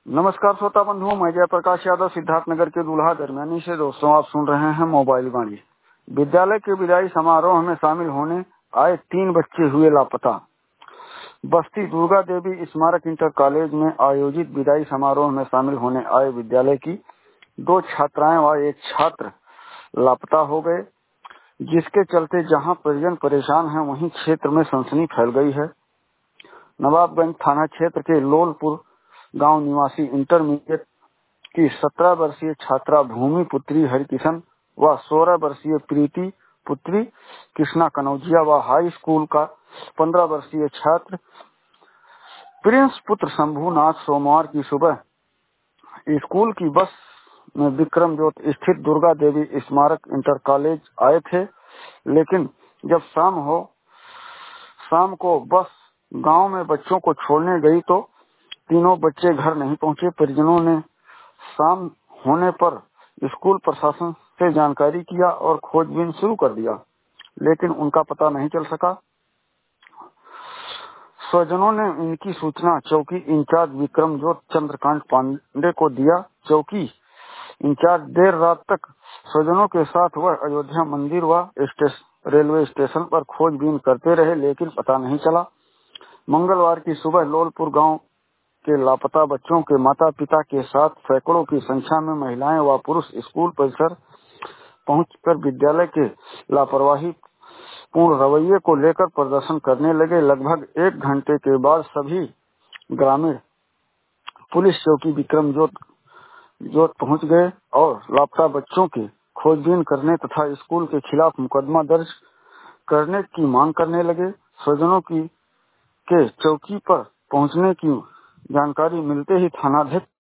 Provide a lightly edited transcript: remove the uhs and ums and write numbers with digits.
नमस्कार श्रोता बंधुओं, मैं जयप्रकाश यादव सिद्धार्थनगर के दूल्हा दरमियानी से। दोस्तों, आप सुन रहे हैं मोबाइल वाणी। विद्यालय के विदाई समारोह में शामिल होने आए 3 बच्चे हुए लापता। बस्ती दुर्गा देवी स्मारक इंटर कॉलेज में आयोजित विदाई समारोह में शामिल होने आए विद्यालय की 2 छात्राएं व 1 छात्र लापता हो गए, जिसके चलते जहां परिजन परेशान हैं, वहीं क्षेत्र में सनसनी फैल गई है। नवाबगंज थाना क्षेत्र के लोलपुर गांव निवासी इंटरमीडिएट की 17 वर्षीय छात्रा भूमि पुत्री हरिकिशन व 16 वर्षीय प्रीति पुत्री कृष्णा कनौजिया व हाई स्कूल का 15 वर्षीय छात्र प्रिंस पुत्र शंभुनाथ सोमवार की सुबह स्कूल की बस में विक्रम जोत स्थित दुर्गा देवी स्मारक इंटर कॉलेज आए थे, लेकिन जब शाम को बस गांव में बच्चों को छोड़ने गई तो तीनों बच्चे घर नहीं पहुंचे। परिजनों ने शाम होने पर स्कूल प्रशासन से जानकारी किया और खोजबीन शुरू कर दिया, लेकिन उनका पता नहीं चल सका। स्वजनों ने इनकी सूचना चौकी इंचार्ज विक्रमजोत चंद्रकांत पांडे को दिया। चौकी इंचार्ज देर रात तक स्वजनों के साथ वह अयोध्या मंदिर व रेलवे स्टेशन पर खोजबीन करते रहे, लेकिन पता नहीं चला। मंगलवार की सुबह लोलपुर गांव के लापता बच्चों के माता पिता के साथ सैकड़ों की संख्या में महिलाएं व पुरुष स्कूल परिसर पहुंचकर विद्यालय के लापरवाही पूर्ण रवैये को लेकर प्रदर्शन करने लगे। लगभग 1 घंटे के बाद सभी ग्रामीण पुलिस चौकी विक्रमजोत पहुंच गए और लापता बच्चों की खोजबीन करने तथा स्कूल के खिलाफ मुकदमा दर्ज करने की मांग करने लगे। स्वजनों के चौकी पर पहुंचने की जानकारी मिलते ही थानाध्यक्ष